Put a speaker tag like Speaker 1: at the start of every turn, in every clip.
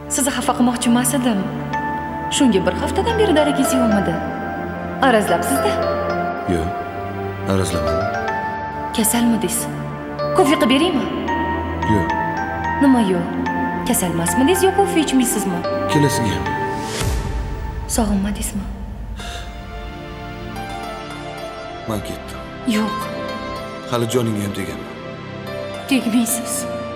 Speaker 1: Sizni xafa qilmoqchi emas edim. Shunga bir haftadan beri darangiz yo'qmidi? Arazlabsiz-da?
Speaker 2: Yo'q, arazlamadim.
Speaker 1: Kasalmidingiz? Kofe qilib beraymi?
Speaker 2: Yo'q,
Speaker 1: Nima yo'q? Kasal emasmidingiz yo kofe ichmaysizmi?
Speaker 2: kelasiga ham.
Speaker 1: Sog'inmadingizmi?
Speaker 2: Men ketdim.
Speaker 1: Yo'q,
Speaker 2: Hali joningga ham tegaman.
Speaker 1: tegmaysiz.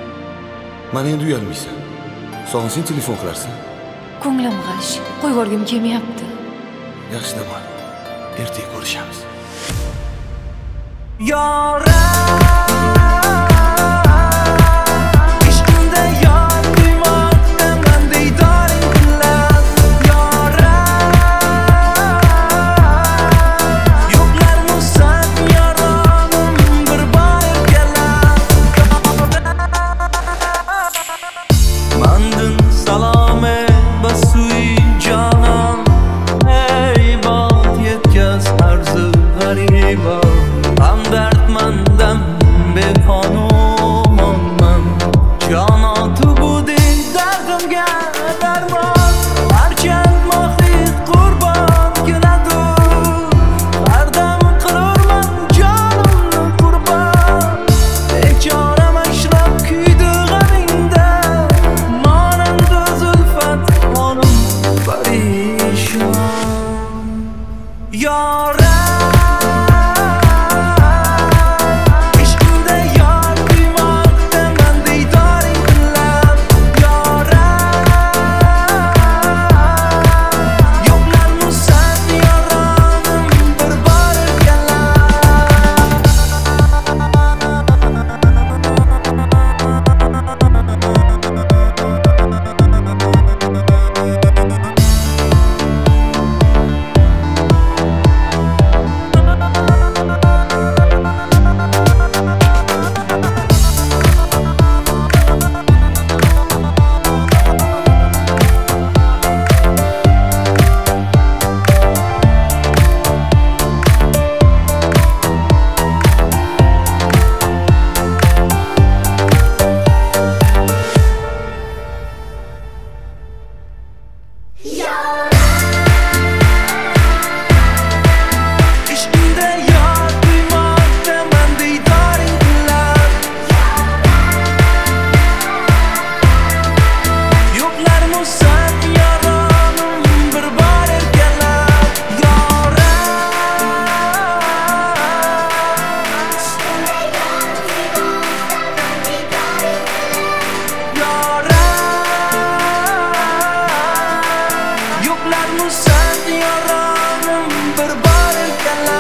Speaker 2: Meni endi uyalmaysan. Sog'insang telefon qilarsan.
Speaker 1: Ko'nglim g'ash, qo'yib yuborgim kelmayapti.
Speaker 2: Yaxshi dam ol. Ertaga ko'rishamiz.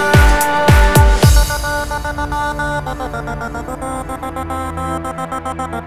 Speaker 3: Yaran